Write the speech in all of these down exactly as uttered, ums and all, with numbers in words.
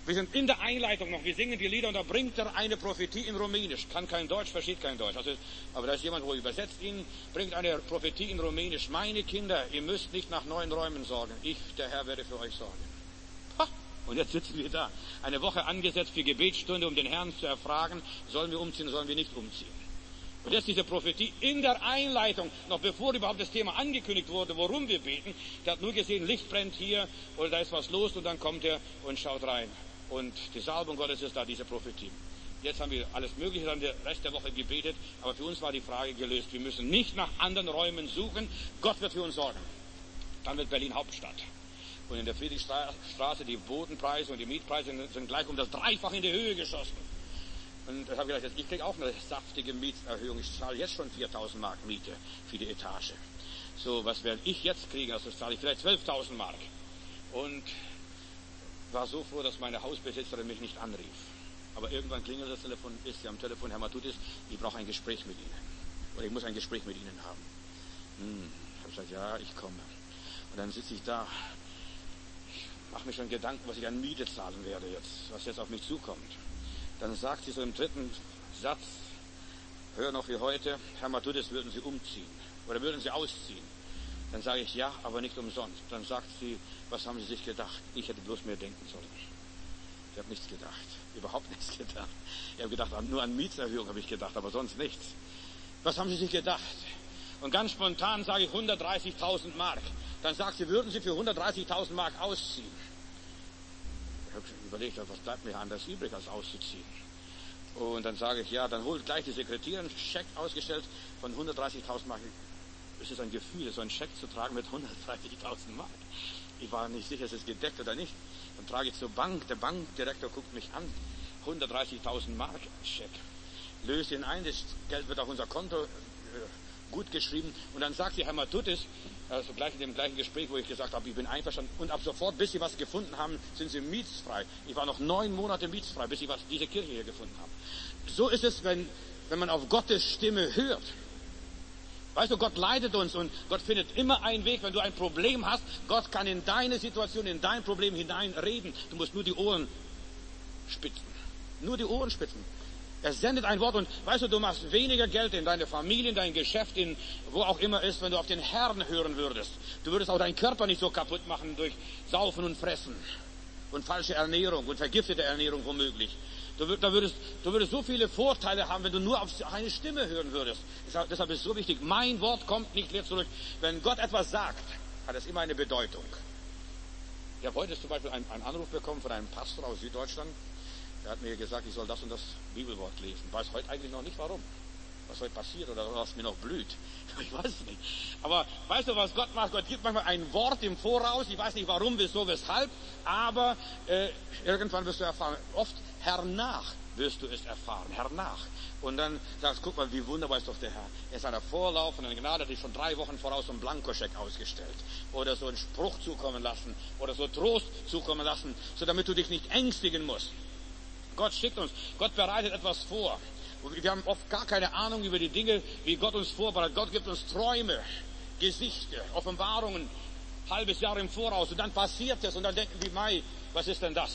Wir sind in der Einleitung noch, wir singen die Lieder und da bringt er eine Prophetie in Rumänisch. Kann kein Deutsch, versteht kein Deutsch. Also, aber da ist jemand, wo übersetzt ihn, bringt eine Prophetie in Rumänisch. Meine Kinder, ihr müsst nicht nach neuen Räumen sorgen. Ich, der Herr, werde für euch sorgen. Ha! Und jetzt sitzen wir da. Eine Woche angesetzt für Gebetsstunde, um den Herrn zu erfragen, sollen wir umziehen, sollen wir nicht umziehen. Und jetzt diese Prophetie in der Einleitung, noch bevor überhaupt das Thema angekündigt wurde, worum wir beten. Der hat nur gesehen, Licht brennt hier oder da ist was los und dann kommt er und schaut rein. Und die Salbung Gottes ist da, diese Prophetie. Jetzt haben wir alles Mögliche dann den Rest der Woche gebetet, aber für uns war die Frage gelöst. Wir müssen nicht nach anderen Räumen suchen, Gott wird für uns sorgen. Dann wird Berlin Hauptstadt. Und in der Friedrichstraße die Bodenpreise und die Mietpreise sind gleich um das Dreifache in die Höhe geschossen. Und ich habe gedacht, ich kriege auch eine saftige Mieterhöhung. Ich zahle jetzt schon viertausend Mark Miete für die Etage. So, was werde ich jetzt kriegen? Also zahle ich vielleicht zwölftausend Mark. Und war so froh, dass meine Hausbesitzerin mich nicht anrief. Aber irgendwann klingelt das Telefon, ist sie am Telefon, Herr Matthäus, ich brauche ein Gespräch mit Ihnen. Oder ich muss ein Gespräch mit Ihnen haben. Hm, ich habe gesagt, ja, ich komme. Und dann sitze ich da. Ich mache mir schon Gedanken, was ich an Miete zahlen werde jetzt, was jetzt auf mich zukommt. Dann sagt sie so im dritten Satz, hör noch wie heute, Herr Matthäus, würden Sie umziehen oder würden Sie ausziehen? Dann sage ich, ja, aber nicht umsonst. Dann sagt sie, was haben Sie sich gedacht? Ich hätte bloß mehr denken sollen. Ich habe nichts gedacht, überhaupt nichts gedacht. Ich habe gedacht, nur an Mietserhöhung habe ich gedacht, aber sonst nichts. Was haben Sie sich gedacht? Und ganz spontan sage ich hundertdreißigtausend Mark. Dann sagt sie, würden Sie für hundertdreißigtausend Mark ausziehen? Ich habe überlegt, was bleibt mir anders übrig, als auszuziehen. Und dann sage ich, ja, dann holt gleich die Sekretärin einen Scheck ausgestellt von hundertdreißigtausend Mark. Es ist ein Gefühl, so einen Scheck zu tragen mit hundertdreißigtausend Mark. Ich war nicht sicher, ist es gedeckt oder nicht. Dann trage ich zur Bank, der Bankdirektor guckt mich an. hundertdreißigtausend Mark Scheck. Löse ihn ein, das Geld wird auf unser Konto äh, gut geschrieben. Und dann sagt die Herr Matthäus, also gleich in dem gleichen Gespräch, wo ich gesagt habe, ich bin einverstanden. Und ab sofort, bis Sie was gefunden haben, sind Sie mietsfrei. Ich war noch neun Monate mietsfrei, bis Sie was, diese Kirche hier gefunden haben. So ist es, wenn, wenn man auf Gottes Stimme hört. Weißt du, Gott leitet uns und Gott findet immer einen Weg, wenn du ein Problem hast. Gott kann in deine Situation, in dein Problem hineinreden. Du musst nur die Ohren spitzen. Nur die Ohren spitzen. Er sendet ein Wort und weißt du, du machst weniger Geld in deine Familie, in dein Geschäft, in wo auch immer ist, wenn du auf den Herrn hören würdest. Du würdest auch deinen Körper nicht so kaputt machen durch Saufen und Fressen und falsche Ernährung und vergiftete Ernährung womöglich. Du, da würdest, du würdest so viele Vorteile haben, wenn du nur auf eine Stimme hören würdest. Deshalb, deshalb ist es so wichtig, mein Wort kommt nicht leer zurück. Wenn Gott etwas sagt, hat es immer eine Bedeutung. Ich habe heute zum Beispiel einen, einen Anruf bekommen von einem Pastor aus Süddeutschland. Der hat mir gesagt, ich soll das und das Bibelwort lesen. Ich weiß heute eigentlich noch nicht, warum. Was heute passiert oder was mir noch blüht. Ich weiß es nicht. Aber weißt du, was Gott macht? Gott gibt manchmal ein Wort im Voraus. Ich weiß nicht, warum, wieso, weshalb. Aber äh, irgendwann wirst du erfahren. Oft hernach wirst du es erfahren. Hernach. Und dann sagst du, guck mal, wie wunderbar ist doch der Herr. Er ist einer Vorlauf und eine Gnade, hat dich schon drei Wochen voraus so einen Blankoscheck ausgestellt. Oder so einen Spruch zukommen lassen. Oder so Trost zukommen lassen. So damit du dich nicht ängstigen musst. Gott schickt uns. Gott bereitet etwas vor. Wir haben oft gar keine Ahnung über die Dinge, wie Gott uns vorbereitet. Gott gibt uns Träume, Gesichter, Offenbarungen, halbes Jahr im Voraus. Und dann passiert es und dann denken wir, Mai, was ist denn das?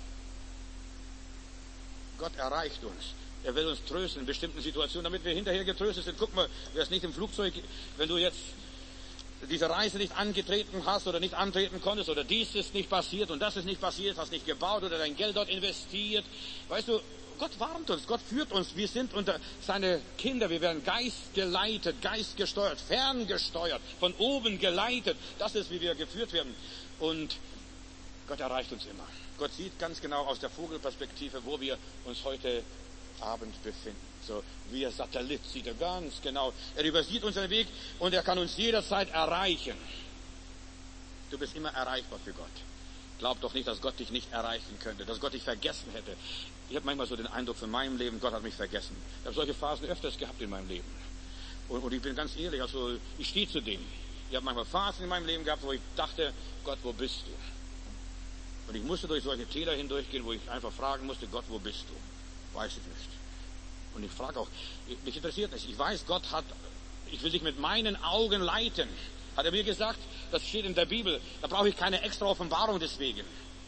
Gott erreicht uns. Er will uns trösten in bestimmten Situationen, damit wir hinterher getröstet sind. Guck mal, wer ist nicht im Flugzeug, wenn du jetzt diese Reise nicht angetreten hast oder nicht antreten konntest oder dies ist nicht passiert und das ist nicht passiert, hast nicht gebaut oder dein Geld dort investiert. Weißt du, Gott warnt uns, Gott führt uns. Wir sind unter seine Kinder, wir werden geistgeleitet, geistgesteuert, ferngesteuert, von oben geleitet. Das ist, wie wir geführt werden. Und Gott erreicht uns immer. Gott sieht ganz genau aus der Vogelperspektive, wo wir uns heute Abend befinden. So wie ein Satellit sieht er ganz genau. Er übersieht unseren Weg und er kann uns jederzeit erreichen. Du bist immer erreichbar für Gott. Glaub doch nicht, dass Gott dich nicht erreichen könnte, dass Gott dich vergessen hätte. Ich habe manchmal so den Eindruck von meinem Leben, Gott hat mich vergessen. Ich habe solche Phasen öfters gehabt in meinem Leben. Und, und ich bin ganz ehrlich, also ich stehe zu dem. Ich habe manchmal Phasen in meinem Leben gehabt, wo ich dachte, Gott, wo bist du? Und ich musste durch solche Täler hindurchgehen, wo ich einfach fragen musste, Gott, wo bist du? Weiß ich nicht. Und ich frage auch, mich interessiert nicht. Ich weiß, Gott hat, ich will dich mit meinen Augen leiten. Hat er mir gesagt, das steht in der Bibel. Da brauche ich keine extra Offenbarung deswegen.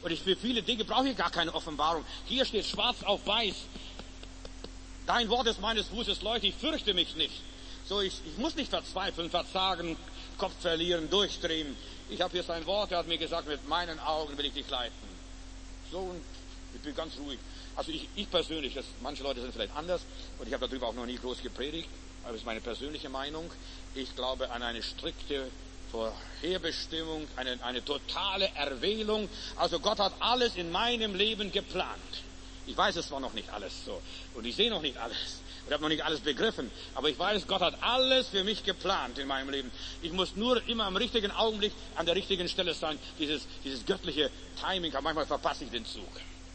Und ich, für viele Dinge brauche ich gar keine Offenbarung. Hier steht schwarz auf weiß. Dein Wort ist meines Fußes Leuchte, ich fürchte mich nicht. So, ich, ich muss nicht verzweifeln, verzagen, Kopf verlieren, durchdrehen. Ich habe hier sein Wort, er hat mir gesagt, mit meinen Augen will ich dich leiten. So, und ich bin ganz ruhig. Also ich, ich persönlich, das, manche Leute sind vielleicht anders und ich habe darüber auch noch nie groß gepredigt, aber das ist meine persönliche Meinung. Ich glaube an eine strikte Vorherbestimmung, eine, eine totale Erwählung. Also Gott hat alles in meinem Leben geplant. Ich weiß es zwar noch nicht alles so und ich sehe noch nicht alles und habe noch nicht alles begriffen, aber ich weiß, Gott hat alles für mich geplant in meinem Leben. Ich muss nur immer am richtigen Augenblick an der richtigen Stelle sein. Dieses, dieses göttliche Timing, manchmal verpasse ich den Zug.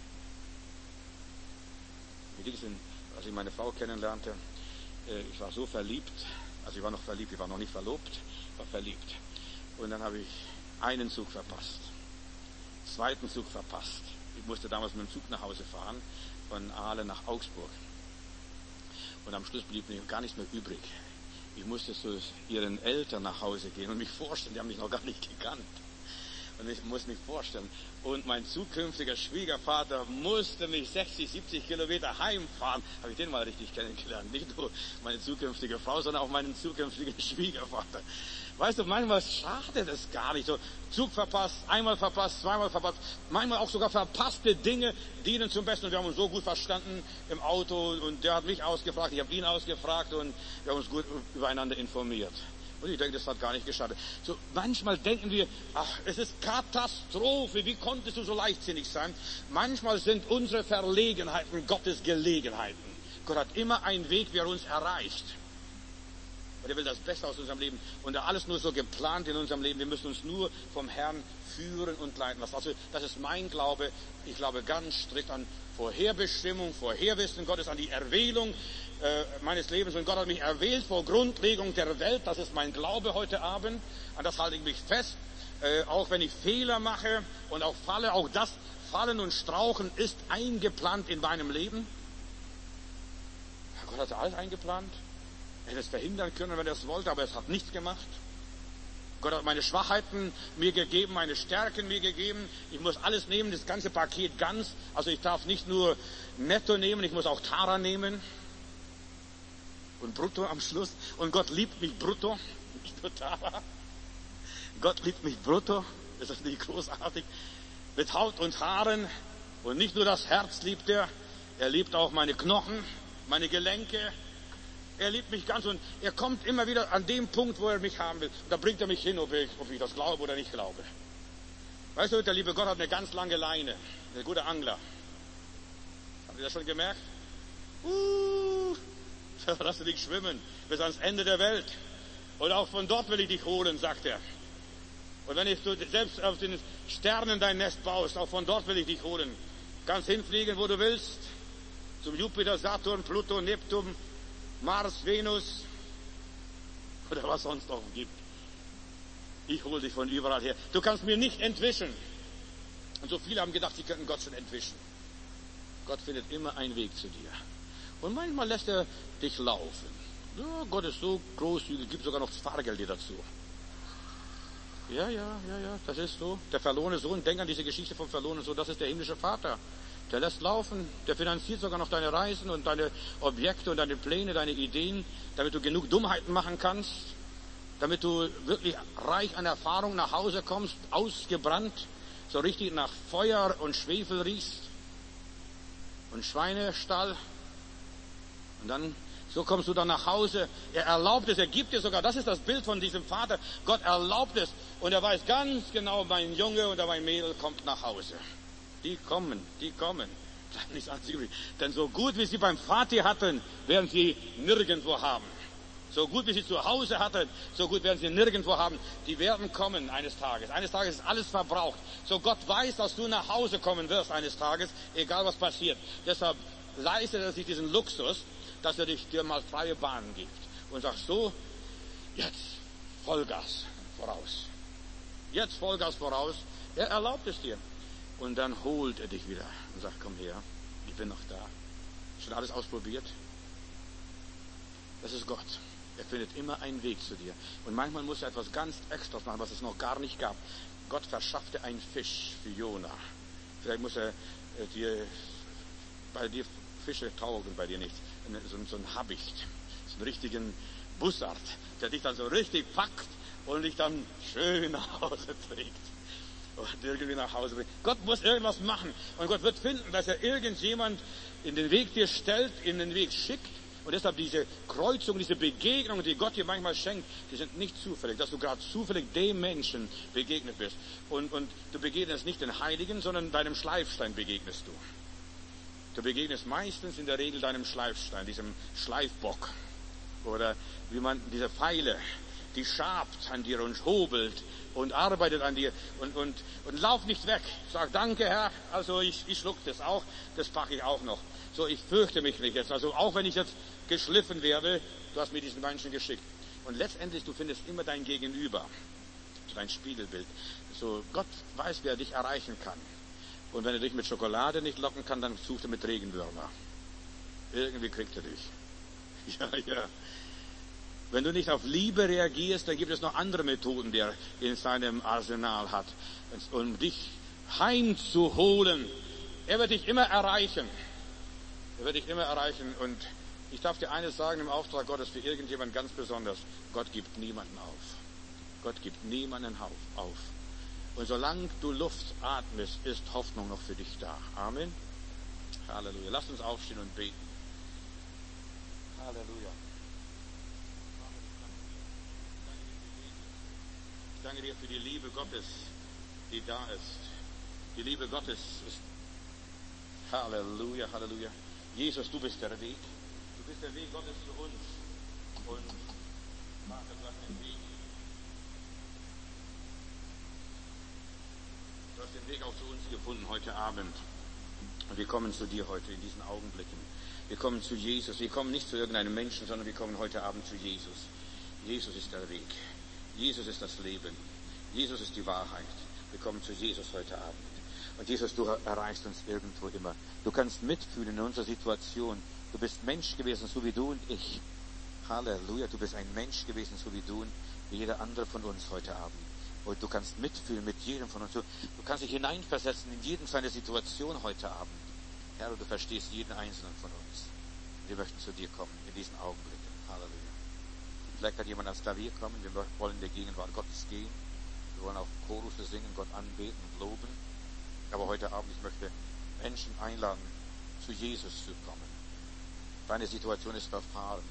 Als ich meine Frau kennenlernte, ich war so verliebt, also ich war noch verliebt, ich war noch nicht verlobt, war verliebt. Und dann habe ich einen Zug verpasst, zweiten Zug verpasst. Ich musste damals mit dem Zug nach Hause fahren, von Aale nach Augsburg. Und am Schluss blieb mir gar nichts mehr übrig. Ich musste zu ihren Eltern nach Hause gehen und mich vorstellen, die haben mich noch gar nicht gekannt. Und ich muss mich vorstellen. Und mein zukünftiger Schwiegervater musste mich sechzig, siebzig Kilometer heimfahren. Habe ich den mal richtig kennengelernt. Nicht nur meine zukünftige Frau, sondern auch meinen zukünftigen Schwiegervater. Weißt du, manchmal schadet es gar nicht. So, Zug verpasst, einmal verpasst, zweimal verpasst. Manchmal auch sogar verpasste Dinge dienen zum Besten. Und wir haben uns so gut verstanden im Auto. Und der hat mich ausgefragt, ich habe ihn ausgefragt. Und wir haben uns gut übereinander informiert. Und ich denke, das hat gar nicht geschadet. So, manchmal denken wir, ach, es ist Katastrophe, wie konntest du so leichtsinnig sein? Manchmal sind unsere Verlegenheiten Gottes Gelegenheiten. Gott hat immer einen Weg, wie er uns erreicht. Und er will das Beste aus unserem Leben. Und da alles nur so geplant in unserem Leben. Wir müssen uns nur vom Herrn führen und leiten lassen. Also, das ist mein Glaube. Ich glaube ganz strikt an Vorherbestimmung, Vorherwissen Gottes, an die Erwählung äh, meines Lebens. Und Gott hat mich erwählt vor Grundlegung der Welt. Das ist mein Glaube heute Abend. An das halte ich mich fest. Äh, auch wenn ich Fehler mache und auch falle, auch das Fallen und Strauchen ist eingeplant in meinem Leben. Gott hat alles eingeplant. Er hätte es verhindern können, wenn er es wollte, aber es hat nichts gemacht. Gott hat meine Schwachheiten mir gegeben, meine Stärken mir gegeben. Ich muss alles nehmen, das ganze Paket ganz. Also ich darf nicht nur netto nehmen, ich muss auch Tara nehmen. Und brutto am Schluss. Und Gott liebt mich brutto, nicht nur Tara. Gott liebt mich brutto. Ist das nicht großartig? Mit Haut und Haaren. Und nicht nur das Herz liebt er. Er liebt auch meine Knochen, meine Gelenke. Er liebt mich ganz und er kommt immer wieder an dem Punkt, wo er mich haben will. Und da bringt er mich hin, ob ich, ob ich das glaube oder nicht glaube. Weißt du, der liebe Gott hat eine ganz lange Leine. Ein guter Angler. Habt ihr das schon gemerkt? Uh, da lass du dich schwimmen bis ans Ende der Welt. Und auch von dort will ich dich holen, sagt er. Und wenn du selbst auf den Sternen dein Nest baust, auch von dort will ich dich holen. Kannst hinfliegen, wo du willst. Zum Jupiter, Saturn, Pluto, Neptun, Mars, Venus oder was sonst noch gibt. Ich hole dich von überall her. Du kannst mir nicht entwischen. Und so viele haben gedacht, sie könnten Gott schon entwischen. Gott findet immer einen Weg zu dir. Und manchmal lässt er dich laufen. Ja, Gott ist so großzügig, gibt sogar noch Fahrgeld dazu. Ja, ja, ja, ja, das ist so. Der verlorene Sohn, denk an diese Geschichte vom verlorenen Sohn, das ist der himmlische Vater. Der lässt laufen, der finanziert sogar noch deine Reisen und deine Objekte und deine Pläne, deine Ideen, damit du genug Dummheiten machen kannst, damit du wirklich reich an Erfahrung nach Hause kommst, ausgebrannt, so richtig nach Feuer und Schwefel riechst und Schweinestall. Und dann, so kommst du dann nach Hause. Er erlaubt es, er gibt dir sogar, das ist das Bild von diesem Vater, Gott erlaubt es und er weiß ganz genau, mein Junge oder mein Mädel kommt nach Hause. Die kommen, die kommen. Bleibt nichts anderes übrig. Denn so gut wie sie beim Vati hatten, werden sie nirgendwo haben. So gut wie sie zu Hause hatten, so gut werden sie nirgendwo haben. Die werden kommen eines Tages. Eines Tages ist alles verbraucht. So Gott weiß, dass du nach Hause kommen wirst eines Tages, egal was passiert. Deshalb leistet er sich diesen Luxus, dass er dich, dir mal freie Bahnen gibt. Und sagt so, jetzt Vollgas voraus. Jetzt Vollgas voraus. Er erlaubt es dir. Und dann holt er dich wieder und sagt, komm her, ich bin noch da. Schon alles ausprobiert? Das ist Gott. Er findet immer einen Weg zu dir. Und manchmal muss er etwas ganz Extras machen, was es noch gar nicht gab. Gott verschaffte einen Fisch für Jona. Vielleicht muss er äh, dir, bei dir Fische taugen, bei dir nicht. So, so ein Habicht, so einen richtigen Bussard, der dich dann so richtig packt und dich dann schön nach Hause trägt. Und irgendwie nach Hause bringt. Gott muss irgendwas machen. Und Gott wird finden, dass er irgendjemand in den Weg dir stellt, in den Weg schickt. Und deshalb diese Kreuzung, diese Begegnungen, die Gott dir manchmal schenkt, die sind nicht zufällig, dass du gerade zufällig dem Menschen begegnet bist. Und, und du begegnest nicht den Heiligen, sondern deinem Schleifstein begegnest du. Du begegnest meistens in der Regel deinem Schleifstein, diesem Schleifbock. Oder wie man diese Pfeile, die schabt an dir und hobelt und arbeitet an dir und, und, und lauf nicht weg. Sag, danke Herr, also ich, ich schluck das auch, das packe ich auch noch. So, ich fürchte mich nicht jetzt. Also auch wenn ich jetzt geschliffen werde, du hast mir diesen Menschen geschickt. Und letztendlich, du findest immer dein Gegenüber, dein Spiegelbild. So, Gott weiß, wer dich erreichen kann. Und wenn er dich mit Schokolade nicht locken kann, dann sucht er mit Regenwürmer. Irgendwie kriegt er dich. Ja, ja. Wenn du nicht auf Liebe reagierst, dann gibt es noch andere Methoden, die er in seinem Arsenal hat, um dich heimzuholen. Er wird dich immer erreichen. Er wird dich immer erreichen. Und ich darf dir eines sagen im Auftrag Gottes für irgendjemand ganz besonders. Gott gibt niemanden auf. Gott gibt niemanden auf. Und solange du Luft atmest, ist Hoffnung noch für dich da. Amen. Halleluja. Lasst uns aufstehen und beten. Halleluja. Ich danke dir für die Liebe Gottes, die da ist. Die Liebe Gottes ist. Halleluja, Halleluja. Jesus, du bist der Weg. Du bist der Weg Gottes zu uns. Und Vater, du hast den Weg. Du hast den Weg auch zu uns gefunden heute Abend. Und wir kommen zu dir heute in diesen Augenblicken. Wir kommen zu Jesus. Wir kommen nicht zu irgendeinem Menschen, sondern wir kommen heute Abend zu Jesus. Jesus ist der Weg. Jesus ist das Leben. Jesus ist die Wahrheit. Wir kommen zu Jesus heute Abend. Und Jesus, du erreichst uns irgendwo immer. Du kannst mitfühlen in unserer Situation. Du bist Mensch gewesen, so wie du und ich. Halleluja, du bist ein Mensch gewesen, so wie du und wie jeder andere von uns heute Abend. Und du kannst mitfühlen mit jedem von uns. Du, du kannst dich hineinversetzen in jeden seine Situation heute Abend. Herr, du verstehst jeden Einzelnen von uns. Wir möchten zu dir kommen in diesen Augenblicken. Halleluja. Vielleicht kann jemand ans Klavier kommen. Wir wollen in der Gegenwart Gottes gehen. Wir wollen auch Chorus singen, Gott anbeten und loben. Aber heute Abend, ich möchte Menschen einladen, zu Jesus zu kommen. Deine Situation ist verfahren,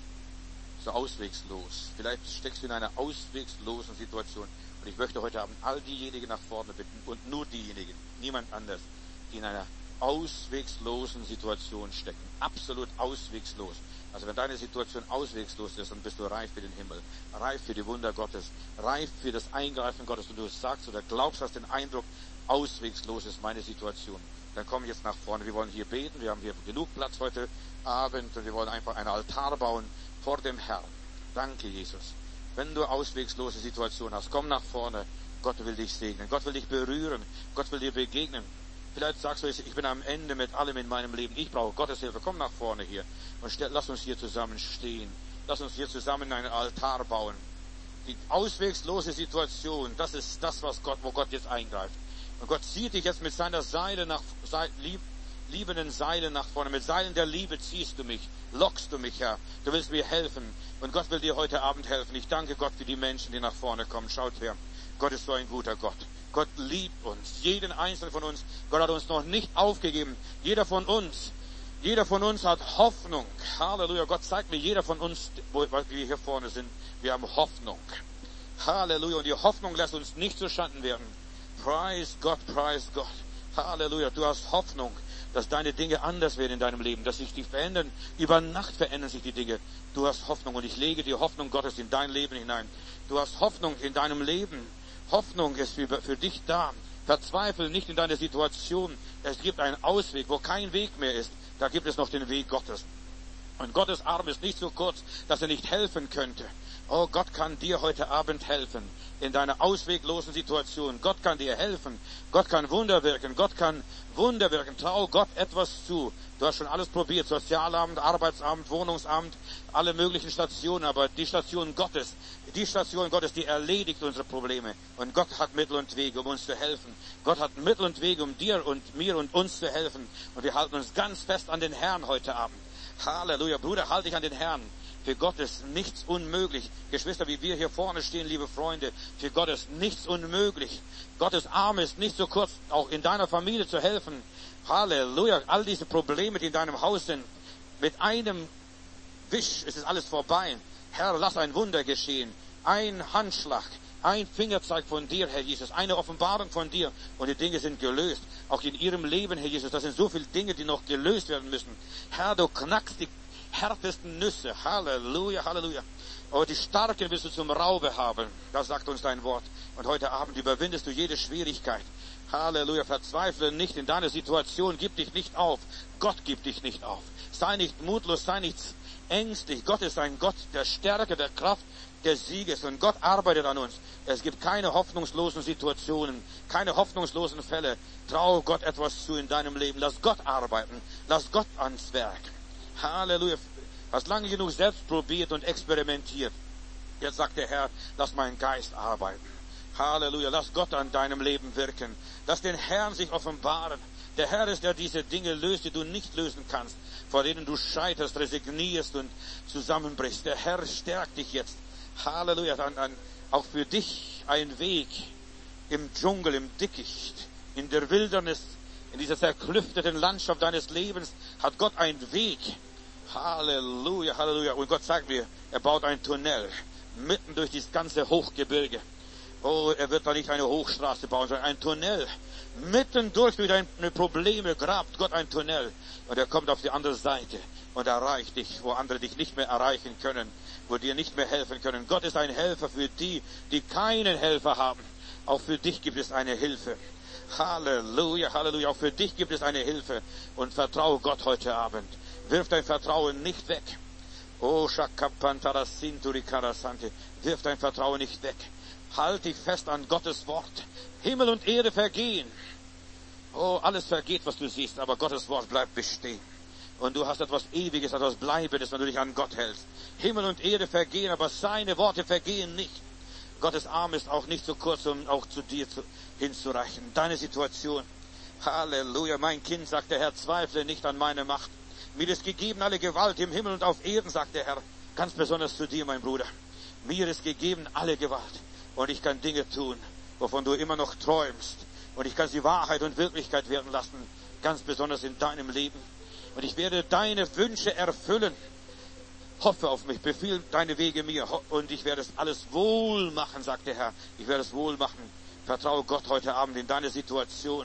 so auswegslos. Vielleicht steckst du in einer auswegslosen Situation. Und ich möchte heute Abend all diejenigen nach vorne bitten und nur diejenigen, niemand anders, die in einer auswegslosen Situation stecken. Absolut auswegslos. Also wenn deine Situation auswegslos ist, dann bist du reif für den Himmel, reif für die Wunder Gottes, reif für das Eingreifen Gottes. Und du sagst oder glaubst, hast den Eindruck, auswegslos ist meine Situation. Dann komm jetzt nach vorne. Wir wollen hier beten. Wir haben hier genug Platz heute Abend. Und wir wollen einfach einen Altar bauen vor dem Herrn. Danke, Jesus. Wenn du auswegslose Situation hast, komm nach vorne. Gott will dich segnen. Gott will dich berühren. Gott will dir begegnen. Vielleicht sagst du, ich bin am Ende mit allem in meinem Leben. Ich brauche Gottes Hilfe. Komm nach vorne hier. Und stell, lass uns hier zusammen stehen. Lass uns hier zusammen einen Altar bauen. Die auswegslose Situation, das ist das, was Gott, wo Gott jetzt eingreift. Und Gott zieht dich jetzt mit seiner Seile nach, lieb, liebenden Seilen nach vorne. Mit Seilen der Liebe ziehst du mich, lockst du mich, Herr. Du willst mir helfen. Und Gott will dir heute Abend helfen. Ich danke Gott für die Menschen, die nach vorne kommen. Schaut her. Gott ist so ein guter Gott. Gott liebt uns. Jeden einzelnen von uns. Gott hat uns noch nicht aufgegeben. Jeder von uns. Jeder von uns hat Hoffnung. Halleluja. Gott zeigt mir, jeder von uns, wo wir hier vorne sind, wir haben Hoffnung. Halleluja. Und die Hoffnung lässt uns nicht zu Schanden werden. Preis Gott, preis Gott. Halleluja. Du hast Hoffnung, dass deine Dinge anders werden in deinem Leben, dass sich die verändern. Über Nacht verändern sich die Dinge. Du hast Hoffnung und ich lege die Hoffnung Gottes in dein Leben hinein. Du hast Hoffnung in deinem Leben. Hoffnung ist für, für dich da. Verzweifle nicht in deiner Situation. Es gibt einen Ausweg, wo kein Weg mehr ist. Da gibt es noch den Weg Gottes. Und Gottes Arm ist nicht so kurz, dass er nicht helfen könnte. Oh, Gott kann dir heute Abend helfen in deiner ausweglosen Situation. Gott kann dir helfen. Gott kann Wunder wirken. Gott kann Wunder wirken. Trau Gott etwas zu. Du hast schon alles probiert. Sozialamt, Arbeitsamt, Wohnungsamt, alle möglichen Stationen. Aber die Station Gottes, die Station Gottes, die erledigt unsere Probleme. Und Gott hat Mittel und Wege, um uns zu helfen. Gott hat Mittel und Wege, um dir und mir und uns zu helfen. Und wir halten uns ganz fest an den Herrn heute Abend. Halleluja. Bruder, halte dich an den Herrn. Für Gott ist nichts unmöglich. Geschwister, wie wir hier vorne stehen, liebe Freunde, für Gott ist nichts unmöglich. Gottes Arm ist nicht so kurz, auch in deiner Familie zu helfen. Halleluja. All diese Probleme, die in deinem Haus sind, mit einem Wisch ist es alles vorbei. Herr, lass ein Wunder geschehen. Ein Handschlag, ein Fingerzeig von dir, Herr Jesus, eine Offenbarung von dir und die Dinge sind gelöst. Auch in ihrem Leben, Herr Jesus, das sind so viele Dinge, die noch gelöst werden müssen. Herr, du knackst die härtesten Nüsse. Halleluja, Halleluja. Aber die Starken wirst du zum Raube haben. Das sagt uns dein Wort. Und heute Abend überwindest du jede Schwierigkeit. Halleluja. Verzweifle nicht in deiner Situation. Gib dich nicht auf. Gott gibt dich nicht auf. Sei nicht mutlos, sei nicht ängstlich. Gott ist ein Gott der Stärke, der Kraft, des Sieges. Und Gott arbeitet an uns. Es gibt keine hoffnungslosen Situationen, keine hoffnungslosen Fälle. Trau Gott etwas zu in deinem Leben. Lass Gott arbeiten. Lass Gott ans Werk. Halleluja. Hast lange genug selbst probiert und experimentiert. Jetzt sagt der Herr, lass meinen Geist arbeiten. Halleluja. Lass Gott an deinem Leben wirken. Lass den Herrn sich offenbaren. Der Herr ist, der diese Dinge löst, die du nicht lösen kannst, vor denen du scheiterst, resignierst und zusammenbrichst. Der Herr stärkt dich jetzt. Halleluja. An, an, auch für dich ein Weg im Dschungel, im Dickicht, in der Wildernis, in dieser zerklüfteten Landschaft deines Lebens hat Gott einen Weg. Halleluja, Halleluja. Und Gott sagt mir, er baut ein Tunnel mitten durch dieses ganze Hochgebirge. Oh, er wird da nicht eine Hochstraße bauen, sondern ein Tunnel. Mitten durch, durch deine Probleme grabt Gott ein Tunnel. Und er kommt auf die andere Seite und erreicht dich, wo andere dich nicht mehr erreichen können, wo dir nicht mehr helfen können. Gott ist ein Helfer für die, die keinen Helfer haben. Auch für dich gibt es eine Hilfe. Halleluja, Halleluja. Auch für dich gibt es eine Hilfe. Und vertraue Gott heute Abend. Wirf dein Vertrauen nicht weg. Oh, Shakapantarassinturi Karasante. Wirf dein Vertrauen nicht weg. Halt dich fest an Gottes Wort. Himmel und Erde vergehen. Oh, alles vergeht, was du siehst, aber Gottes Wort bleibt bestehen. Und du hast etwas Ewiges, etwas Bleibendes, wenn du dich an Gott hältst. Himmel und Erde vergehen, aber seine Worte vergehen nicht. Gottes Arm ist auch nicht so kurz, um auch zu dir zu, hinzureichen. Deine Situation. Halleluja. Mein Kind, sagt der Herr, zweifle nicht an meine Macht. Mir ist gegeben alle Gewalt im Himmel und auf Erden, sagt der Herr. Ganz besonders zu dir, mein Bruder. Mir ist gegeben alle Gewalt. Und ich kann Dinge tun, wovon du immer noch träumst. Und ich kann sie Wahrheit und Wirklichkeit werden lassen. Ganz besonders in deinem Leben. Und ich werde deine Wünsche erfüllen. Hoffe auf mich, befiehl deine Wege mir. Und ich werde es alles wohl machen, sagt der Herr. Ich werde es wohl machen. Vertraue Gott heute Abend in deine Situation.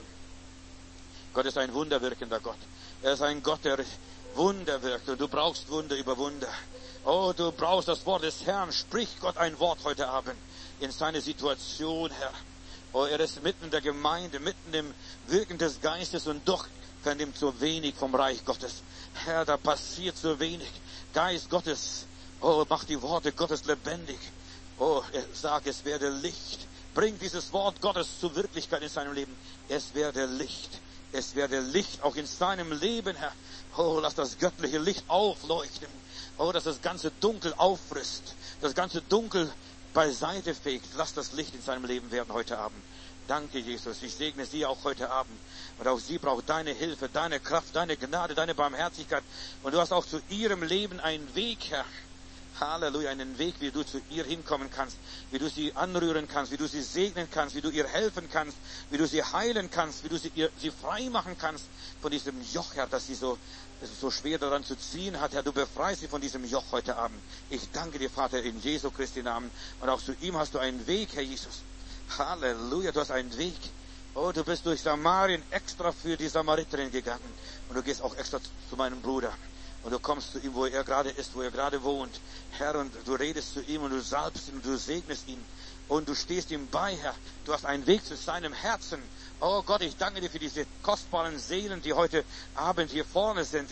Gott ist ein wunderwirkender Gott. Er ist ein Gott, der Wunder wirkt. Und du brauchst Wunder über Wunder. Oh, du brauchst das Wort des Herrn. Sprich Gott ein Wort heute Abend in seine Situation, Herr. Oh, er ist mitten in der Gemeinde, mitten im Wirken des Geistes und doch vernimmt so wenig vom Reich Gottes. Herr, da passiert so wenig. Geist Gottes, oh, mach die Worte Gottes lebendig. Oh, er sagt, es werde Licht. Bring dieses Wort Gottes zur Wirklichkeit in seinem Leben. Es werde Licht. Es werde Licht auch in seinem Leben, Herr. Oh, lass das göttliche Licht aufleuchten. Oh, dass das ganze Dunkel auffrisst. Das ganze Dunkel beiseite fegt. Lass das Licht in seinem Leben werden heute Abend. Danke, Jesus. Ich segne sie auch heute Abend. Und auch sie braucht deine Hilfe, deine Kraft, deine Gnade, deine Barmherzigkeit. Und du hast auch zu ihrem Leben einen Weg, Herr. Halleluja, einen Weg, wie du zu ihr hinkommen kannst, wie du sie anrühren kannst, wie du sie segnen kannst, wie du ihr helfen kannst, wie du sie heilen kannst, wie du sie, ihr, sie frei machen kannst von diesem Joch, Herr, das sie so, das so schwer daran zu ziehen hat. Herr, du befreist sie von diesem Joch heute Abend. Ich danke dir, Vater, in Jesu Christi Namen. Und auch zu ihm hast du einen Weg, Herr Jesus. Halleluja, du hast einen Weg. Oh, du bist durch Samarien extra für die Samariterin gegangen. Und du gehst auch extra zu meinem Bruder. Und du kommst zu ihm, wo er gerade ist, wo er gerade wohnt. Herr, und du redest zu ihm und du salbst ihn und du segnest ihn. Und du stehst ihm bei, Herr. Du hast einen Weg zu seinem Herzen. Oh Gott, ich danke dir für diese kostbaren Seelen, die heute Abend hier vorne sind, Herr.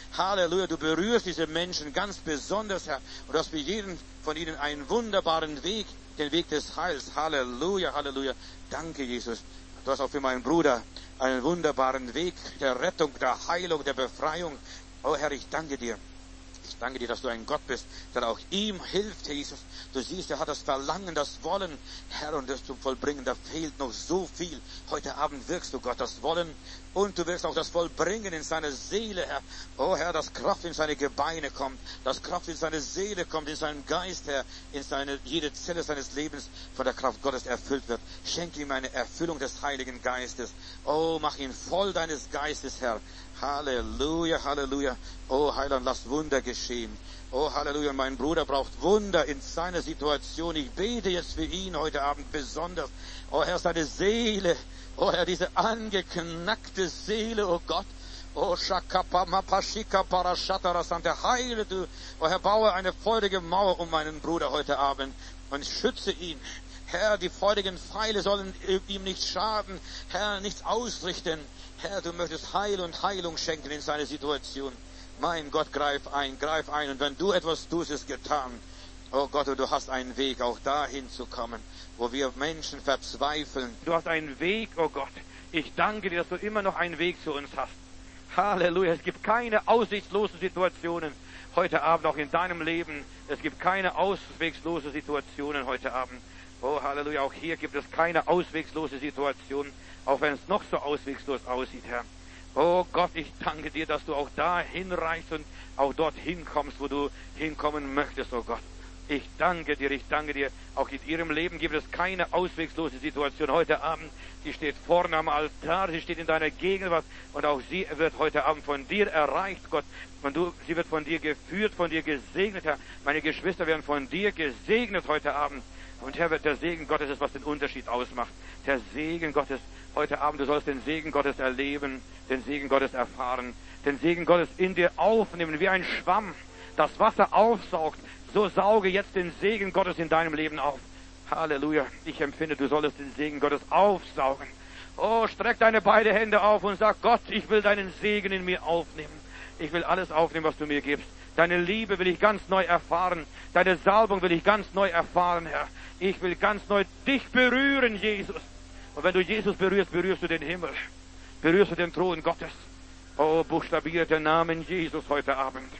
Halleluja, du berührst diese Menschen ganz besonders, Herr. Und du hast für jeden von ihnen einen wunderbaren Weg, den Weg des Heils. Halleluja, Halleluja. Danke, Jesus. Du hast auch für meinen Bruder einen wunderbaren Weg der Rettung, der Heilung, der Befreiung. Oh Herr, ich danke dir. Ich danke dir, dass du ein Gott bist, der auch ihm hilft, Jesus. Du siehst, er hat das Verlangen, das Wollen, Herr, und das zum Vollbringen, da fehlt noch so viel. Heute Abend wirkst du, Gott, das Wollen, und du wirkst auch das Vollbringen in seine Seele, Herr. Oh Herr, dass Kraft in seine Gebeine kommt, dass Kraft in seine Seele kommt, in seinen Geist, Herr, in seine, jede Zelle seines Lebens von der Kraft Gottes erfüllt wird. Schenke ihm eine Erfüllung des Heiligen Geistes. Oh, mach ihn voll deines Geistes, Herr. Halleluja, Halleluja. Oh, Heiland, lass Wunder geschehen. Oh, Halleluja, mein Bruder braucht Wunder in seiner Situation. Ich bete jetzt für ihn heute Abend besonders. Oh, Herr, seine Seele. Oh, Herr, diese angeknackte Seele, oh Gott. Oh, Shakapamapashika Parashatarasante. Heile du. Oh, Herr, baue eine feurige Mauer um meinen Bruder heute Abend und schütze ihn. Herr, die feurigen Pfeile sollen ihm nicht schaden. Herr, nichts ausrichten. Herr, du möchtest Heil und Heilung schenken in seine Situation. Mein Gott, greif ein, greif ein. Und wenn du etwas tust, ist getan. Oh Gott, du hast einen Weg, auch dahin zu kommen, wo wir Menschen verzweifeln. Du hast einen Weg, oh Gott. Ich danke dir, dass du immer noch einen Weg zu uns hast. Halleluja. Es gibt keine aussichtslosen Situationen heute Abend, auch in deinem Leben. Es gibt keine auswegslose Situationen heute Abend. Oh, Halleluja. Auch hier gibt es keine auswegslose Situation, auch wenn es noch so auswegslos aussieht, Herr. Oh Gott, ich danke dir, dass du auch da hinreichst und auch dorthin kommst, wo du hinkommen möchtest, oh Gott. Ich danke dir, ich danke dir. Auch in ihrem Leben gibt es keine auswegslose Situation. Heute Abend, sie steht vorne am Altar, sie steht in deiner Gegenwart und auch sie wird heute Abend von dir erreicht, Gott. Und du, sie wird von dir geführt, von dir gesegnet, Herr. Meine Geschwister werden von dir gesegnet heute Abend. Und Herr, der Segen Gottes ist, was den Unterschied ausmacht. Der Segen Gottes heute Abend, du sollst den Segen Gottes erleben, den Segen Gottes erfahren, den Segen Gottes in dir aufnehmen, wie ein Schwamm, das Wasser aufsaugt. So sauge jetzt den Segen Gottes in deinem Leben auf. Halleluja. Ich empfinde, du solltest den Segen Gottes aufsaugen. Oh, streck deine beiden Hände auf und sag, Gott, ich will deinen Segen in mir aufnehmen. Ich will alles aufnehmen, was du mir gibst. Deine Liebe will ich ganz neu erfahren. Deine Salbung will ich ganz neu erfahren, Herr. Ich will ganz neu dich berühren, Jesus. Und wenn du Jesus berührst, berührst du den Himmel. Berührst du den Thron Gottes. Oh, buchstabiere den Namen Jesus heute Abend.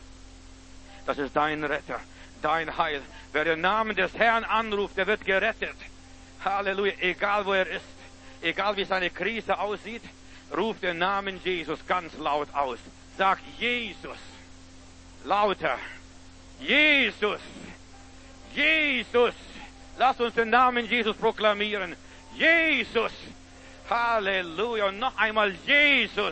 Das ist dein Retter, dein Heil. Wer den Namen des Herrn anruft, der wird gerettet. Halleluja. Egal wo er ist, egal wie seine Krise aussieht, ruft den Namen Jesus ganz laut aus. Sag Jesus. Lauter. Jesus. Jesus. Lass uns den Namen Jesus proklamieren. Jesus. Halleluja. Und noch einmal Jesus.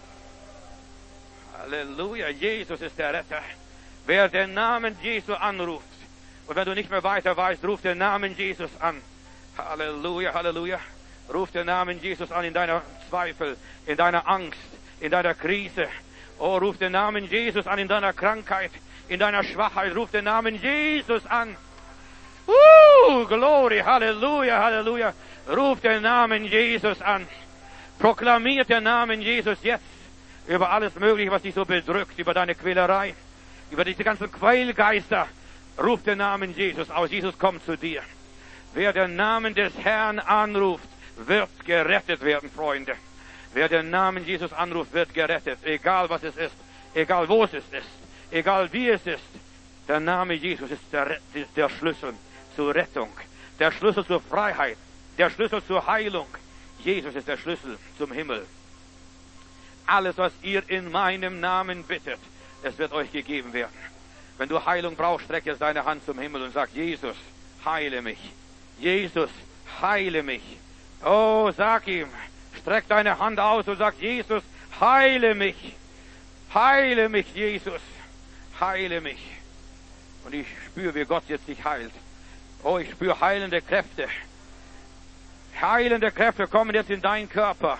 Halleluja. Jesus ist der Retter. Wer den Namen Jesu anruft, und wenn du nicht mehr weiter weißt, ruf den Namen Jesus an. Halleluja, Halleluja. Ruf den Namen Jesus an in deiner Zweifel, in deiner Angst, in deiner Krise. Oh, ruf den Namen Jesus an in deiner Krankheit, in deiner Schwachheit. Ruf den Namen Jesus an. Uh, Glory, Halleluja, Halleluja. Ruf den Namen Jesus an. Proklamiert den Namen Jesus jetzt über alles Mögliche, was dich so bedrückt, über deine Quälerei, über diese ganzen Quälgeister. Ruf den Namen Jesus aus. Jesus kommt zu dir. Wer den Namen des Herrn anruft, wird gerettet werden, Freunde. Wer den Namen Jesus anruft, wird gerettet. Egal was es ist, egal wo es ist, egal wie es ist. Der Name Jesus ist der, der Schlüssel zur Rettung, der Schlüssel zur Freiheit, der Schlüssel zur Heilung. Jesus ist der Schlüssel zum Himmel. Alles, was ihr in meinem Namen bittet, es wird euch gegeben werden. Wenn du Heilung brauchst, streck jetzt deine Hand zum Himmel und sag, Jesus, heile mich. Jesus, heile mich. Oh, sag ihm, streck deine Hand aus und sag, Jesus, heile mich. Heile mich, Jesus. Heile mich. Und ich spüre, wie Gott jetzt dich heilt. Oh, ich spüre heilende Kräfte. Heilende Kräfte kommen jetzt in deinen Körper.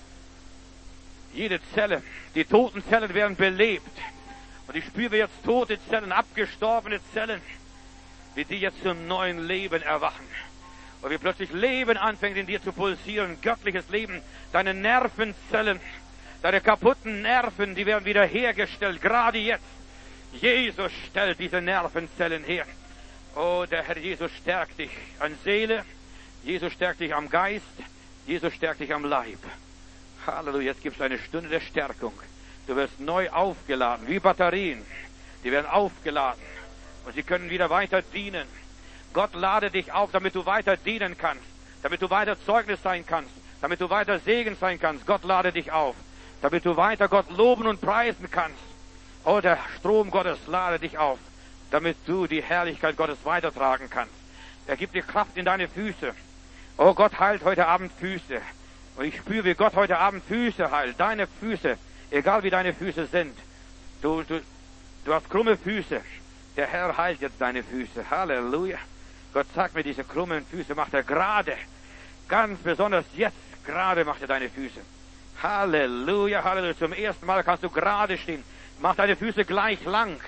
Jede Zelle, die toten Zellen werden belebt. Und ich spüre jetzt tote Zellen, abgestorbene Zellen, wie die jetzt zum neuen Leben erwachen. Und wie plötzlich Leben anfängt in dir zu pulsieren, göttliches Leben. Deine Nervenzellen, Deine kaputten Nerven, die werden wieder hergestellt, gerade jetzt. Jesus stellt diese Nervenzellen her. Oh, der Herr Jesus stärkt dich an Seele, Jesus stärkt dich am Geist, Jesus stärkt dich am Leib. Halleluja, jetzt gibt es eine Stunde der Stärkung. Du wirst neu aufgeladen, wie Batterien. Die werden aufgeladen und sie können wieder weiter dienen. Gott lade dich auf, damit du weiter dienen kannst, damit du weiter Zeugnis sein kannst, damit du weiter Segen sein kannst. Gott lade dich auf, damit du weiter Gott loben und preisen kannst. Oh, der Strom Gottes lade dich auf, damit du die Herrlichkeit Gottes weitertragen kannst. Er gibt dir Kraft in deine Füße. Oh, Gott heilt heute Abend Füße. Und ich spüre, wie Gott heute Abend Füße heilt. Deine Füße, egal wie deine Füße sind. Du, du, du hast krumme Füße. Der Herr heilt jetzt deine Füße. Halleluja. Gott sagt mir, diese krummen Füße macht er gerade. Ganz besonders jetzt gerade macht er deine Füße. Halleluja, Halleluja. Zum ersten Mal kannst du gerade stehen. Mach deine Füße gleich lang.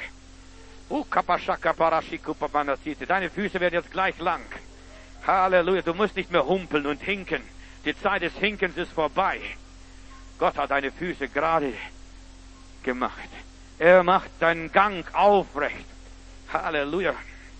Deine Füße werden jetzt gleich lang. Halleluja, du musst nicht mehr humpeln und hinken. Die Zeit des Hinkens ist vorbei. Gott hat deine Füße gerade gemacht. Er macht deinen Gang aufrecht. Halleluja.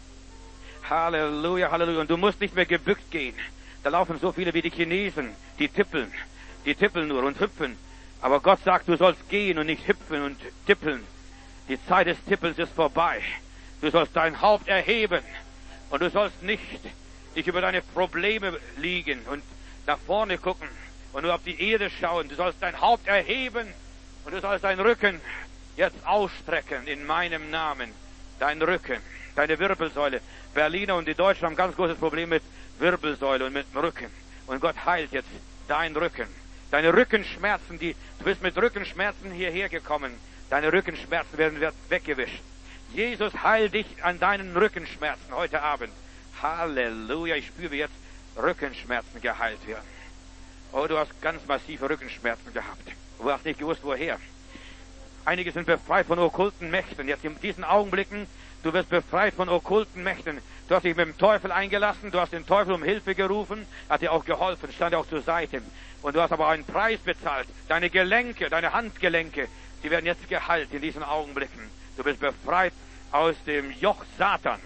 Halleluja, Halleluja. Und du musst nicht mehr gebückt gehen. Da laufen so viele wie die Chinesen, die tippeln. Die tippeln nur und hüpfen. Aber Gott sagt, du sollst gehen und nicht hüpfen und tippeln. Die Zeit des Tippels ist vorbei. Du sollst dein Haupt erheben. Und du sollst nicht dich über deine Probleme liegen und nach vorne gucken und nur auf die Erde schauen. Du sollst dein Haupt erheben und du sollst deinen Rücken jetzt ausstrecken in meinem Namen. Dein Rücken, deine Wirbelsäule. Berliner und die Deutschen haben ganz großes Problem mit Wirbelsäule und mit dem Rücken. Und Gott heilt jetzt deinen Rücken. Deine Rückenschmerzen, die, du bist mit Rückenschmerzen hierher gekommen. Deine Rückenschmerzen werden weggewischt. Jesus heilt dich an deinen Rückenschmerzen heute Abend. Halleluja, ich spüre, wie jetzt Rückenschmerzen geheilt werden. Oh, du hast ganz massive Rückenschmerzen gehabt. Du hast nicht gewusst, woher. Einige sind befreit von okkulten Mächten. Jetzt in diesen Augenblicken, du wirst befreit von okkulten Mächten. Du hast dich mit dem Teufel eingelassen, du hast den Teufel um Hilfe gerufen, hat dir auch geholfen, stand dir auch zur Seite. Und du hast aber einen Preis bezahlt. Deine Gelenke, deine Handgelenke, die werden jetzt geheilt in diesen Augenblicken. Du bist befreit aus dem Joch Satans.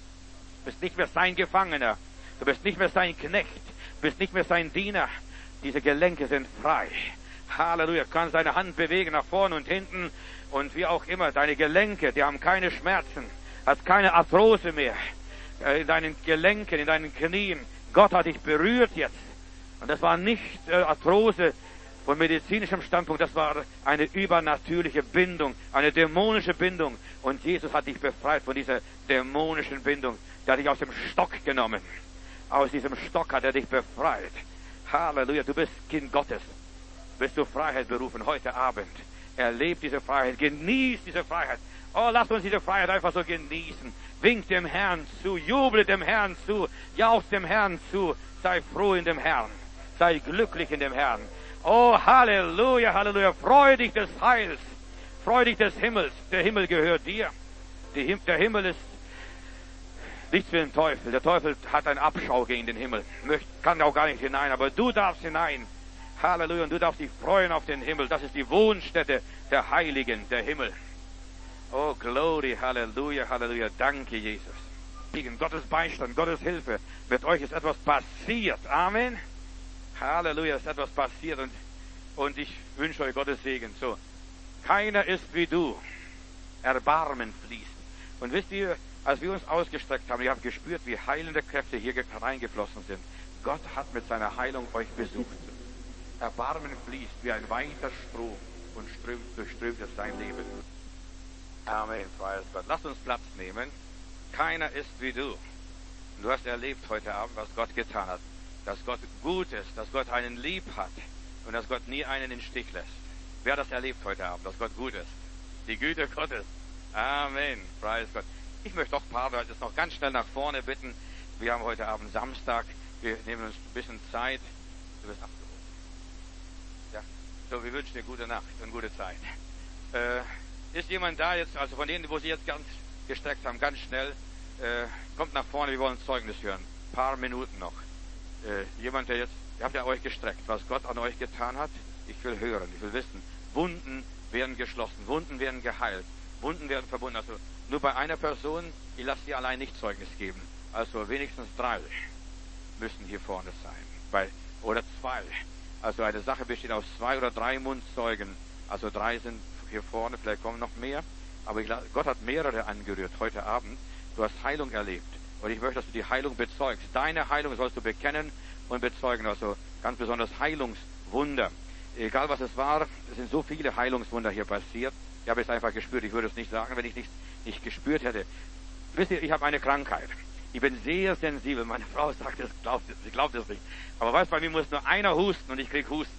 Du bist nicht mehr sein Gefangener. Du bist nicht mehr sein Knecht. Du bist nicht mehr sein Diener. Diese Gelenke sind frei. Halleluja. Du kannst deine Hand bewegen nach vorne und hinten und wie auch immer. Deine Gelenke, die haben keine Schmerzen. Hast keine Arthrose mehr. In deinen Gelenken, in deinen Knien. Gott hat dich berührt jetzt. Und das war nicht äh, Arthrose von medizinischem Standpunkt. Das war eine übernatürliche Bindung. Eine dämonische Bindung. Und Jesus hat dich befreit von dieser dämonischen Bindung. Der hat dich aus dem Stock genommen. Aus diesem Stock hat er dich befreit. Halleluja, du bist Kind Gottes. Bist du Freiheit berufen heute Abend. Erleb diese Freiheit, genieß diese Freiheit. Oh, lass uns diese Freiheit einfach so genießen. Wink dem Herrn zu, juble dem Herrn zu, jauchz dem Herrn zu. Sei froh in dem Herrn. Sei glücklich in dem Herrn. Oh, Halleluja, Halleluja. Freu dich des Heils. Freu dich des Himmels. Der Himmel gehört dir. Die, der Himmel ist nichts für den Teufel. Der Teufel hat einen Abschau gegen den Himmel. Möcht, kann auch gar nicht hinein, aber du darfst hinein. Halleluja, und du darfst dich freuen auf den Himmel. Das ist die Wohnstätte der Heiligen, der Himmel. Oh, Glory, Halleluja, Halleluja. Danke, Jesus. Gegen Gottes Beistand, Gottes Hilfe. Mit euch ist etwas passiert. Amen. Halleluja, ist etwas passiert. Und, und ich wünsche euch Gottes Segen. So. Keiner ist wie du. Erbarmen fließt. Und wisst ihr, als wir uns ausgestreckt haben, ich habe gespürt, wie heilende Kräfte hier reingeflossen sind. Gott hat mit seiner Heilung euch besucht. Erbarmen fließt wie ein weiter Strom und strömt, durchströmt es dein Leben. Amen, freies Gott. Lasst uns Platz nehmen. Keiner ist wie du. Und du hast erlebt heute Abend, was Gott getan hat. Dass Gott gut ist, dass Gott einen lieb hat und dass Gott nie einen in den Stich lässt. Wer hat das erlebt heute Abend, dass Gott gut ist? Die Güte Gottes. Amen, freies Gott. Ich möchte doch ein paar Leute jetzt noch ganz schnell nach vorne bitten. Wir haben heute Abend Samstag. Wir nehmen uns ein bisschen Zeit. Du wirst abgeholt. Ja. So, wir wünschen dir gute Nacht und gute Zeit. Äh, ist jemand da jetzt, also von denen, wo sie jetzt ganz gestreckt haben, ganz schnell, äh, kommt nach vorne, wir wollen Zeugnis hören. Ein paar Minuten noch. Äh, jemand, der jetzt, ihr habt ja euch gestreckt, was Gott an euch getan hat. Ich will hören, ich will wissen, Wunden werden geschlossen, Wunden werden geheilt, Wunden werden verbunden. Also nur bei einer Person, ich lasse sie allein nicht Zeugnis geben. Also wenigstens drei müssen hier vorne sein. Bei, oder zwei. Also eine Sache besteht aus zwei oder drei Mundzeugen. Also drei sind hier vorne, vielleicht kommen noch mehr. Aber ich, Gott hat mehrere angerührt heute Abend. Du hast Heilung erlebt. Und ich möchte, dass du die Heilung bezeugst. Deine Heilung sollst du bekennen und bezeugen. Also ganz besonders Heilungswunder. Egal was es war, es sind so viele Heilungswunder hier passiert. Ich habe es einfach gespürt. Ich würde es nicht sagen, wenn ich nicht, nicht gespürt hätte. Wisst ihr, ich habe eine Krankheit. Ich bin sehr sensibel. Meine Frau sagt, das glaubt, sie glaubt es nicht. Aber weißt, bei mir muss nur einer husten und ich krieg Husten.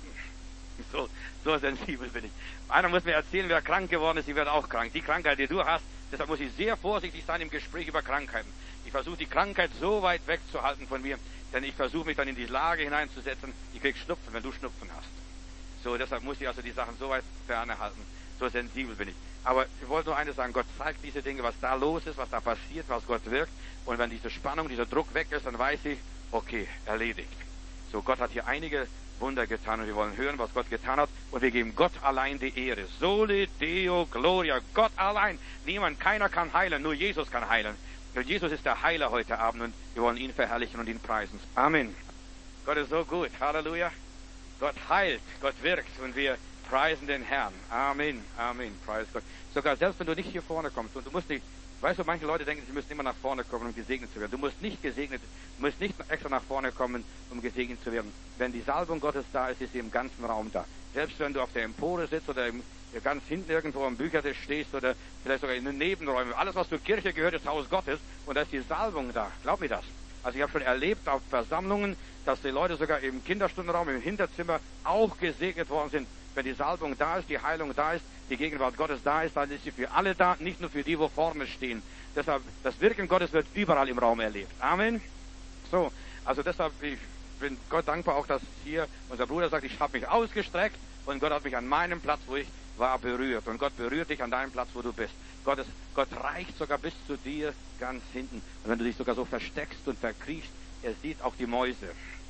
So, so sensibel bin ich. Einer muss mir erzählen, wer krank geworden ist, ich werde auch krank. Die Krankheit, die du hast, deshalb muss ich sehr vorsichtig sein im Gespräch über Krankheiten. Ich versuche die Krankheit so weit wegzuhalten von mir, denn ich versuche mich dann in die Lage hineinzusetzen, ich krieg Schnupfen, wenn du Schnupfen hast. So, deshalb muss ich also die Sachen so weit ferne halten. So sensibel bin ich. Aber ich wollte nur eines sagen, Gott zeigt diese Dinge, was da los ist, was da passiert, was Gott wirkt. Und wenn diese Spannung, dieser Druck weg ist, dann weiß ich, okay, erledigt. So, Gott hat hier einige Wunder getan und wir wollen hören, was Gott getan hat. Und wir geben Gott allein die Ehre. Soli Deo Gloria. Gott allein. Niemand, keiner kann heilen, nur Jesus kann heilen. Und Jesus ist der Heiler heute Abend und wir wollen ihn verherrlichen und ihn preisen. Amen. Gott ist so gut. Halleluja. Gott heilt, Gott wirkt und wir preisen den Herrn. Amen. Amen. Preis Gott. Sogar selbst wenn du nicht hier vorne kommst und du musst nicht, weißt du, manche Leute denken, sie müssen immer nach vorne kommen, um gesegnet zu werden. Du musst nicht gesegnet, du musst nicht extra nach vorne kommen, um gesegnet zu werden. Wenn die Salbung Gottes da ist, ist sie im ganzen Raum da. Selbst wenn du auf der Empore sitzt oder im, ganz hinten irgendwo am Büchertisch stehst oder vielleicht sogar in den Nebenräumen. Alles, was zur Kirche gehört, ist Haus Gottes und da ist die Salbung da. Glaub mir das. Also ich habe schon erlebt auf Versammlungen, dass die Leute sogar im Kinderstundenraum, im Hinterzimmer auch gesegnet worden sind. Wenn die Salbung da ist, die Heilung da ist, die Gegenwart Gottes da ist, dann ist sie für alle da, nicht nur für die, wo vorne stehen. Deshalb, das Wirken Gottes wird überall im Raum erlebt. Amen. So, also deshalb, ich bin Gott dankbar auch, dass hier unser Bruder sagt, ich habe mich ausgestreckt und Gott hat mich an meinem Platz, wo ich war, berührt. Und Gott berührt dich an deinem Platz, wo du bist. Gott, ist, Gott reicht sogar bis zu dir ganz hinten. Und wenn du dich sogar so versteckst und verkriechst, er sieht auch die Mäuse.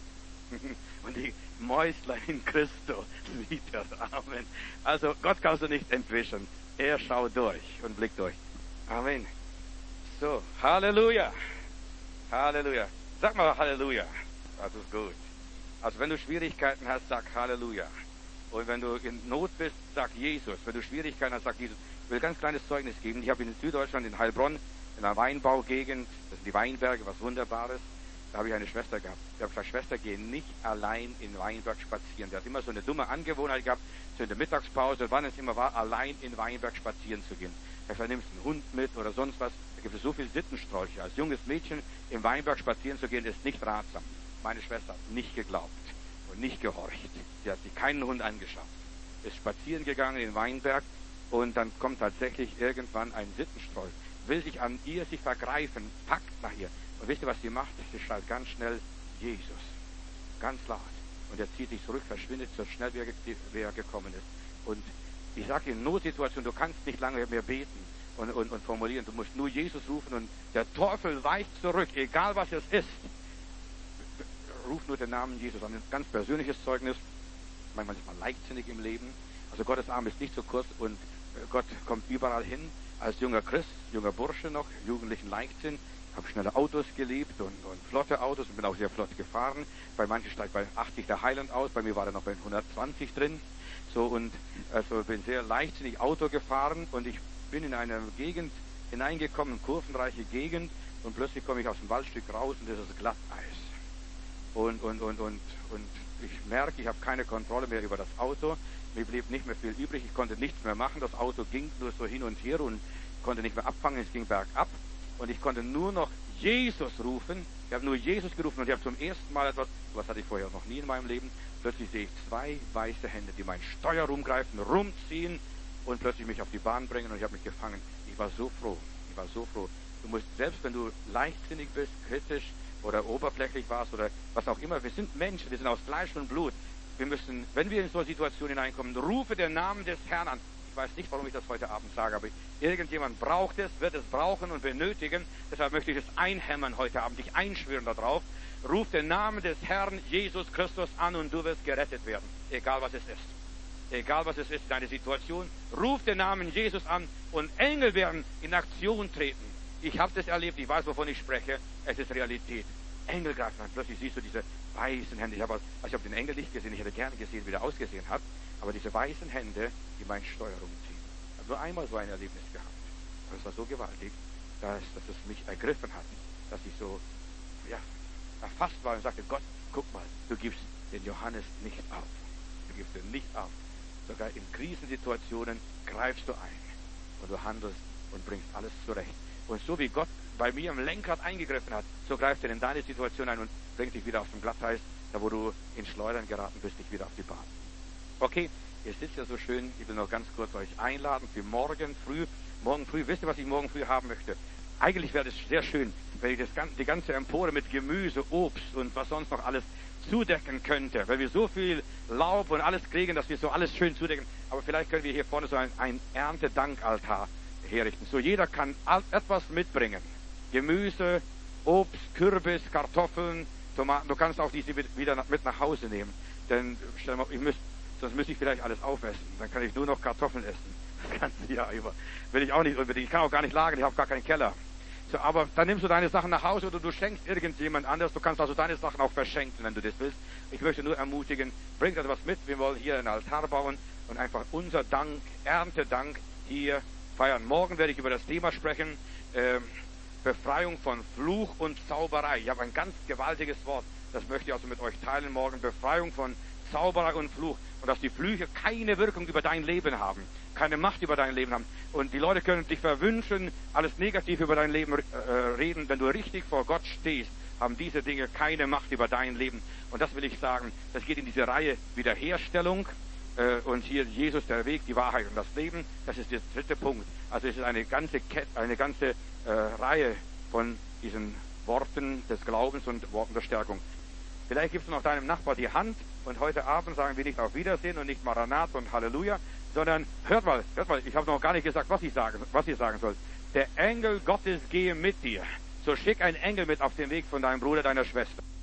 Und die Mäuslein in Christo sieht er. Amen. Also Gott kannst du nicht entwischen. Er schaut durch und blickt durch. Amen. So, Halleluja. Halleluja. Sag mal Halleluja. Das ist gut. Also wenn du Schwierigkeiten hast, sag Halleluja. Und wenn du in Not bist, sag Jesus. Wenn du Schwierigkeiten hast, sag Jesus. Ich will ein ganz kleines Zeugnis geben. Ich habe in Süddeutschland, in Heilbronn, in einer Weinbaugegend, das sind die Weinberge, was Wunderbares. Da habe ich eine Schwester gehabt. Ich habe gesagt, Schwester, geh nicht allein in Weinberg spazieren. Der hat immer so eine dumme Angewohnheit gehabt, so in der Mittagspause, wann es immer war, allein in Weinberg spazieren zu gehen. Er vernimmst einen Hund mit oder sonst was. Da gibt es so viele Sittenstrolche. Als junges Mädchen im Weinberg spazieren zu gehen, ist nicht ratsam. Meine Schwester hat nicht geglaubt und nicht gehorcht. Sie hat sich keinen Hund angeschafft. Ist spazieren gegangen in den Weinberg und dann kommt tatsächlich irgendwann ein Sittenstrolch, will sich an ihr sich vergreifen, packt nach ihr. Und wisst ihr, was sie macht? Sie schreit ganz schnell, Jesus. Ganz laut. Und er zieht sich zurück, verschwindet so schnell, wie er, wie er gekommen ist. Und ich sage in Notsituationen, du kannst nicht lange mehr beten und, und, und formulieren. Du musst nur Jesus rufen und der Teufel weicht zurück, egal was es ist. Ruf nur den Namen Jesus an. Ein ganz persönliches Zeugnis. Manchmal ist man leichtsinnig im Leben. Also Gottes Arm ist nicht so kurz und Gott kommt überall hin. Als junger Christ, junger Bursche noch, jugendlichen Leichtsinn. Habe schnelle Autos geliebt und, und flotte Autos und bin auch sehr flott gefahren. Bei manchen steigt bei achtzig der Heiland aus, bei mir war er noch bei hundertzwanzig drin. So und also bin sehr leichtsinnig Auto gefahren und ich bin in eine Gegend hineingekommen, kurvenreiche Gegend und plötzlich komme ich aus dem Waldstück raus und das ist Glatteis. Und und und und und ich merke, ich habe keine Kontrolle mehr über das Auto. Mir blieb nicht mehr viel übrig, ich konnte nichts mehr machen. Das Auto ging nur so hin und her und konnte nicht mehr abfangen, es ging bergab. Und ich konnte nur noch Jesus rufen. Ich habe nur Jesus gerufen und ich habe zum ersten Mal etwas, was hatte ich vorher noch nie in meinem Leben. Plötzlich sehe ich zwei weiße Hände, die mein Steuer rumgreifen, rumziehen und plötzlich mich auf die Bahn bringen und ich habe mich gefangen. Ich war so froh. Ich war so froh. Du musst, selbst wenn du leichtsinnig bist, kritisch oder oberflächlich warst oder was auch immer, wir sind Menschen, wir sind aus Fleisch und Blut. Wir müssen, wenn wir in so eine Situation hineinkommen, rufe den Namen des Herrn an. Ich weiß nicht, warum ich das heute Abend sage, aber irgendjemand braucht es, wird es brauchen und benötigen. Deshalb möchte ich es einhämmern heute Abend, dich einschwören darauf. Ruf den Namen des Herrn Jesus Christus an und du wirst gerettet werden, egal was es ist. egal was es ist, deine Situation, ruf den Namen Jesus an und Engel werden in Aktion treten. Ich habe das erlebt, ich weiß, wovon ich spreche, es ist Realität. Engel greifen an, plötzlich siehst du diese weißen Hände. Ich habe, also ich habe den Engel nicht gesehen, ich hätte gerne gesehen, wie der ausgesehen hat, aber diese weißen Hände, die mein Steuer rumziehen. Ich habe nur einmal so ein Erlebnis gehabt. Aber es war so gewaltig, dass, dass es mich ergriffen hat, dass ich so, ja, erfasst war und sagte, Gott, guck mal, du gibst den Johannes nicht auf. Du gibst ihn nicht auf. Sogar in Krisensituationen greifst du ein und du handelst und bringst alles zurecht. Und so wie Gott bei mir im Lenkrad eingegriffen hat, so greift er in deine Situation ein und bringt dich wieder auf den Glatteis, da wo du in Schleudern geraten bist, dich wieder auf die Bahn. Okay, ihr sitzt ja so schön, ich will noch ganz kurz euch einladen für morgen früh. Morgen früh, wisst ihr, was ich morgen früh haben möchte? Eigentlich wäre es sehr schön, wenn ich das, die ganze Empore mit Gemüse, Obst und was sonst noch alles zudecken könnte, weil wir so viel Laub und alles kriegen, dass wir so alles schön zudecken. Aber vielleicht können wir hier vorne so ein, ein Erntedankaltar herrichten. So jeder kann etwas mitbringen. Gemüse, Obst, Kürbis, Kartoffeln, Tomaten. Du kannst auch diese wieder mit nach Hause nehmen. Denn stell mal, ich müsst, sonst müsste ich vielleicht alles aufessen. Dann kann ich nur noch Kartoffeln essen. Das ganze Jahr über. Will ich auch nicht unbedingt. Ich kann auch gar nicht lagern, ich habe gar keinen Keller. So, aber dann nimmst du deine Sachen nach Hause oder du schenkst irgendjemand anders. Du kannst also deine Sachen auch verschenken, wenn du das willst. Ich möchte nur ermutigen, bringt etwas mit. Wir wollen hier einen Altar bauen und einfach unser Dank, Erntedank hier feiern. Morgen werde ich über das Thema sprechen, äh, Befreiung von Fluch und Zauberei. Ich habe ein ganz gewaltiges Wort, das möchte ich also mit euch teilen morgen. Befreiung von Zauberei und Fluch. Und dass die Flüche keine Wirkung über dein Leben haben, keine Macht über dein Leben haben. Und die Leute können dich verwünschen, alles negativ über dein Leben äh, reden. Wenn du richtig vor Gott stehst, haben diese Dinge keine Macht über dein Leben. Und das will ich sagen, das geht in diese Reihe Wiederherstellung. Äh, und hier Jesus, der Weg, die Wahrheit und das Leben. Das ist der dritte Punkt. Also es ist eine ganze Kette, eine ganze äh, Reihe von diesen Worten des Glaubens und Worten der Stärkung. Vielleicht gibst du noch deinem Nachbar die Hand und heute Abend sagen wir nicht auf Wiedersehen und nicht Maranat und Halleluja, sondern hört mal, hört mal, ich habe noch gar nicht gesagt, was ich sagen, was ich sagen soll. Der Engel Gottes gehe mit dir. So schick einen Engel mit auf den Weg von deinem Bruder, deiner Schwester.